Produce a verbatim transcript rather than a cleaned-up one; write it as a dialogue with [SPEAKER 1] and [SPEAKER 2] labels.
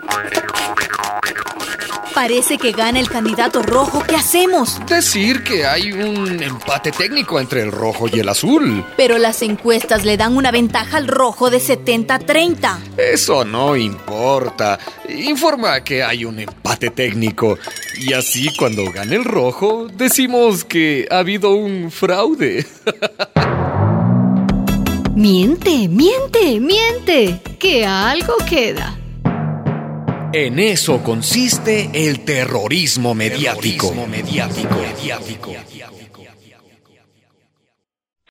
[SPEAKER 1] Parece que gana el candidato rojo. ¿Qué hacemos?
[SPEAKER 2] Decir que hay un empate técnico entre el rojo y el azul.
[SPEAKER 1] Pero las encuestas le dan una ventaja al rojo de setenta a treinta.
[SPEAKER 2] Eso no importa. Informa que hay un empate técnico. Y así cuando gane el rojo, decimos que ha habido un fraude.
[SPEAKER 3] Miente, miente, miente, que algo queda.
[SPEAKER 2] En eso consiste el terrorismo mediático. Terrorismo mediático. mediático.